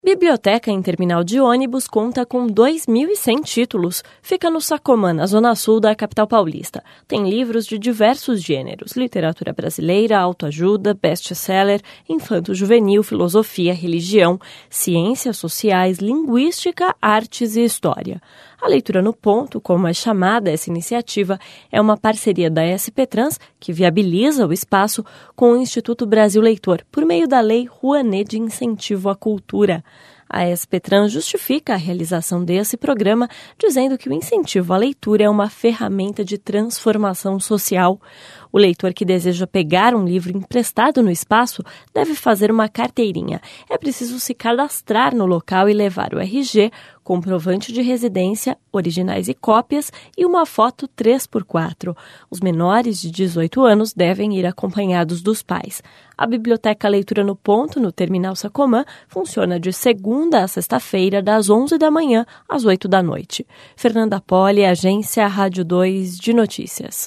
Biblioteca em terminal de ônibus conta com 2.100 títulos. Fica no Sacomã, na zona sul da capital paulista. Tem livros de diversos gêneros: literatura brasileira, autoajuda, best-seller, infanto-juvenil, filosofia, religião, ciências sociais, linguística, artes e história. A Leitura no Ponto, como é chamada essa iniciativa, é uma parceria da SP Trans, que viabiliza o espaço, com o Instituto Brasil Leitor, por meio da Lei Rouanet de Incentivo à Cultura. A SP Trans justifica a realização desse programa, dizendo que o incentivo à leitura é uma ferramenta de transformação social. O leitor que deseja pegar um livro emprestado no espaço deve fazer uma carteirinha. É preciso se cadastrar no local e levar o RG, comprovante de residência, originais e cópias e uma foto 3x4. Os menores de 18 anos devem ir acompanhados dos pais. A Biblioteca Leitura no Ponto, no Terminal Sacomã, funciona de segunda a sexta-feira, das 11 da manhã às 8 da noite. Fernanda Poli, Agência Rádio 2 de Notícias.